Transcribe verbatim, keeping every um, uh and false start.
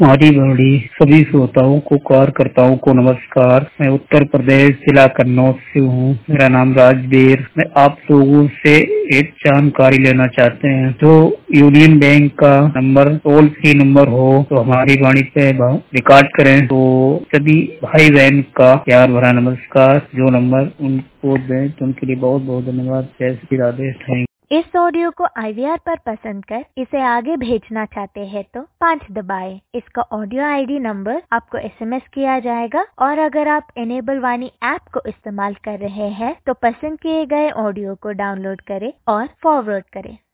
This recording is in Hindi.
हमारी बड़ी सभी श्रोताओं को कार्यकर्ताओं को नमस्कार। मैं उत्तर प्रदेश जिला कन्नौज से हूँ। मेरा नाम राजवीर। मैं आप लोगों से एक जानकारी लेना चाहते हैं। जो यूनियन बैंक का नंबर टोल फ्री नंबर हो तो हमारी वाणी पे रिकॉर्ड करें। तो सभी भाई बहन का प्यार भरा नमस्कार। जो नंबर उनको दें तो उनके लिए बहुत बहुत धन्यवाद। जय श्री राधे। थैंक। इस ऑडियो को आई वी आर पर पसंद कर इसे आगे भेजना चाहते हैं तो पाँच दबाएं। इसका ऑडियो आई डी नंबर आपको एस एम एस किया जाएगा और अगर आप इनेबल वाणी ऐप को इस्तेमाल कर रहे हैं तो पसंद किए गए ऑडियो को डाउनलोड करें और फॉरवर्ड करें।